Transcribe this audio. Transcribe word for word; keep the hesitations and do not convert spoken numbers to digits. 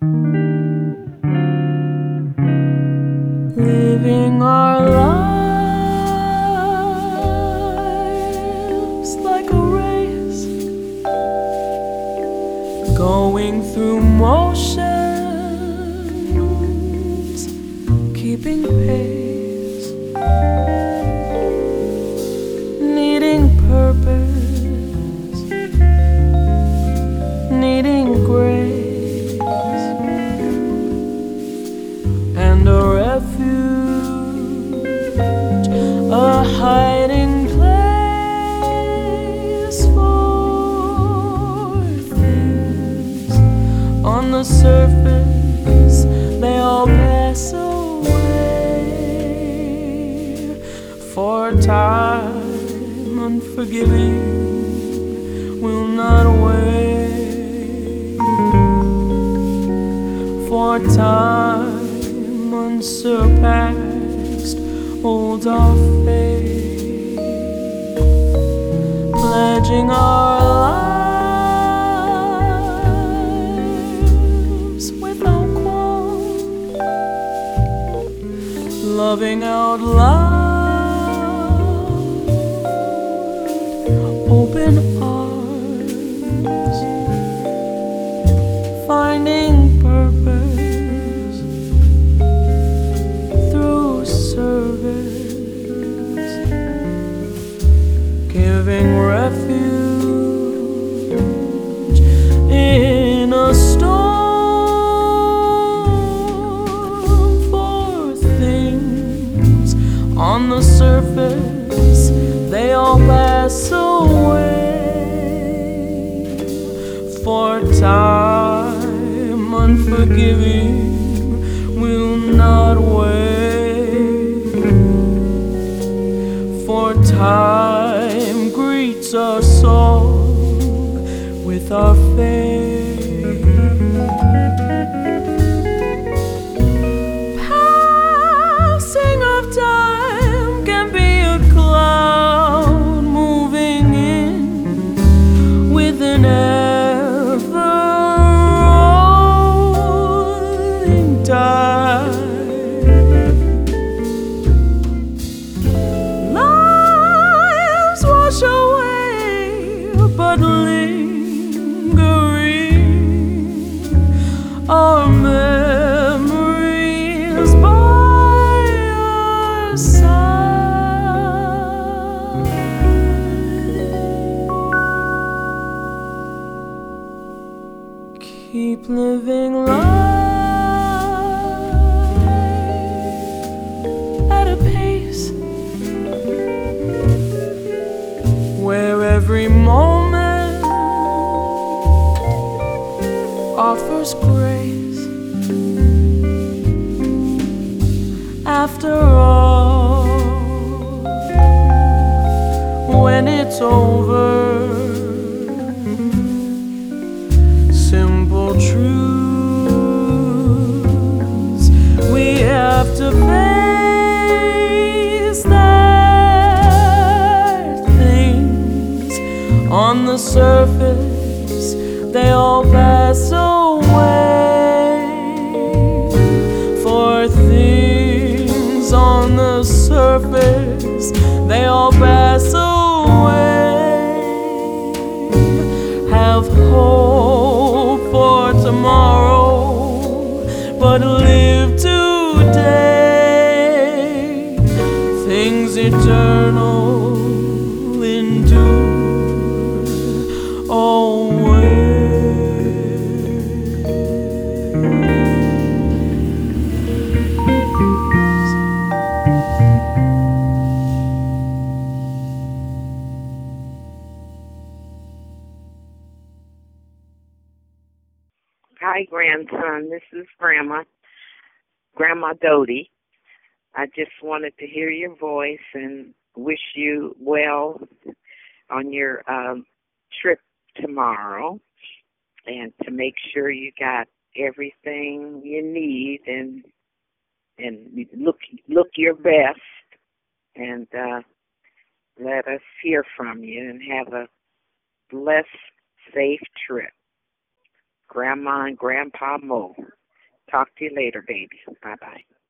Living our lives like a race, going through motions, keeping pace, needing purpose, needing grace, and a refuge, a hiding place for things on the surface. They all pass away, for time unforgiving will not wait, for time unsurpassed holds our faith, pledging our lives without qualm, loving out loud, open arms, finding purpose through service, giving refuge in a storm, for things on the surface they all pass away, for time unforgiving will not wait, for time greets us all with our faith. Passing of time can be a cloud moving in with an ever-rolling tide. Lives wash away, but lingering are memories by our side. Keep living life at a pace where every moment offers grace. After all, when it's over, simple truths we have to face, that things on the surface they all pass away, for things on the surface they all pass away. Have hope for tomorrow, but live today. Things eternal endure always. Hi, grandson. This is Grandma, Grandma Dodie. I just wanted to hear your voice and wish you well on your um, trip tomorrow, and to make sure you got everything you need and and look look your best, and uh, let us hear from you and have a blessed, safe trip. Grandma and Grandpa Mo. Talk to you later, baby. Bye-bye.